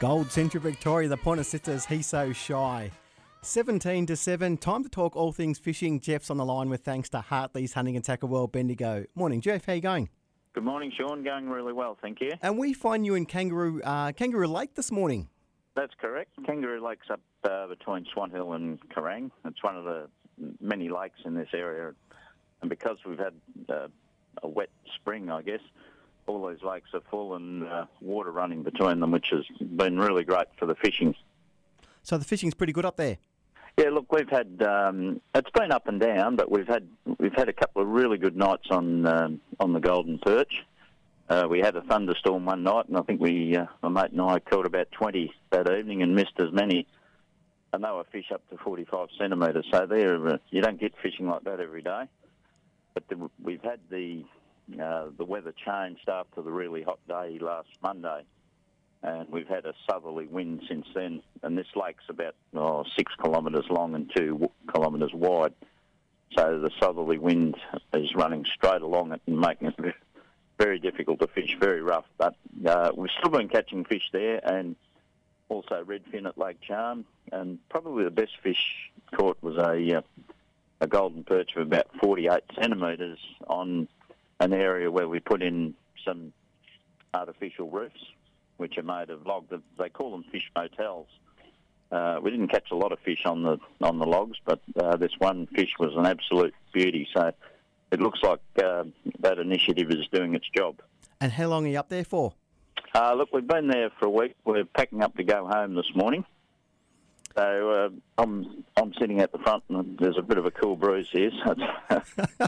Gold Central Victoria, the Pointer He's So Shy. 17 to 7, time to talk all things fishing. Jeff's on the line with thanks to Hartley's Hunting and Tackle World Bendigo. Morning, Jeff. How you going? Good morning, Sean. Going really well, thank you. And we find you in Kangaroo Lake this morning. That's correct. Kangaroo Lake's up between Swan Hill and Kerrang. It's one of the many lakes in this area. And because we've had a wet spring, I guess, all these lakes are full and water running between them, which has been really great for the fishing. So the fishing's pretty good up there? Yeah, look, we've had it's been up and down, but we've had a couple of really good nights on the golden perch. We had a thunderstorm one night, and I think my mate and I caught about 20 that evening and missed as many. And they were fish up to 45 centimetres, so you don't get fishing like that every day. But we've had the weather changed after the really hot day last Monday, and we've had a southerly wind since then. And this lake's about 6 kilometres long and 2 kilometres wide. So the southerly wind is running straight along it and making it very difficult to fish, very rough. But we've still been catching fish there, and also redfin at Lake Charm. And probably the best fish caught was a golden perch of about 48 centimetres on an area where we put in some artificial reefs, which are made of log. They call them fish motels. We didn't catch a lot of fish on the logs, but this one fish was an absolute beauty. So it looks like that initiative is doing its job. And how long are you up there for? Look, we've been there for a week. We're packing up to go home this morning. So I'm sitting at the front, and there's a bit of a cool breeze here. So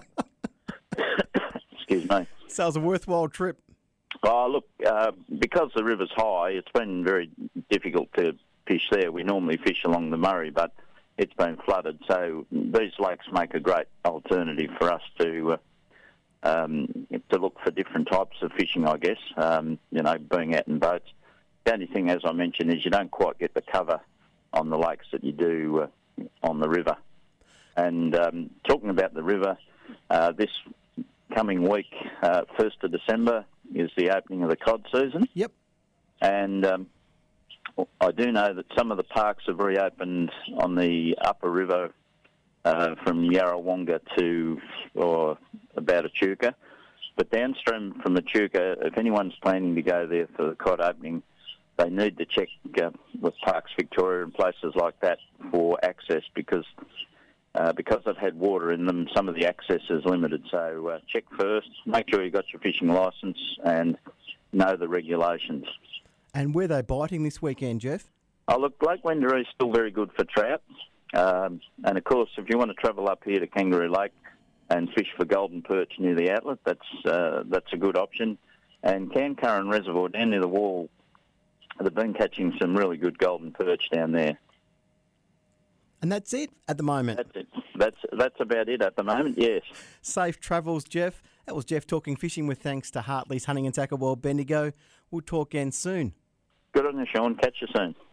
excuse me. So it was a worthwhile trip. Oh, look, because the river's high, it's been very difficult to fish there. We normally fish along the Murray, but it's been flooded. So these lakes make a great alternative for us to look for different types of fishing, I guess, being out in boats. The only thing, as I mentioned, is you don't quite get the cover on the lakes that you do on the river. And talking about the river, this coming week, 1st of December, is the opening of the cod season. Yep. And I do know that some of the parks have reopened on the upper river from Yarrawonga to about Echuca. But downstream from Echuca, if anyone's planning to go there for the cod opening, they need to check with Parks Victoria and places like that for access because they've had water in them, some of the access is limited. So check first, make sure you've got your fishing licence and know the regulations. And were they biting this weekend, Jeff? Oh, look, Lake Wendouree is still very good for trout. And, of course, if you want to travel up here to Kangaroo Lake and fish for golden perch near the outlet, that's a good option. And Cancurran Reservoir down near the wall, they've been catching some really good golden perch down there. And that's it at the moment? That's it. That's about it at the moment, yes. Safe travels, Jeff. That was Jeff talking fishing with thanks to Hartley's Hunting and Tackle World Bendigo. We'll talk again soon. Good on you, Sean. Catch you soon.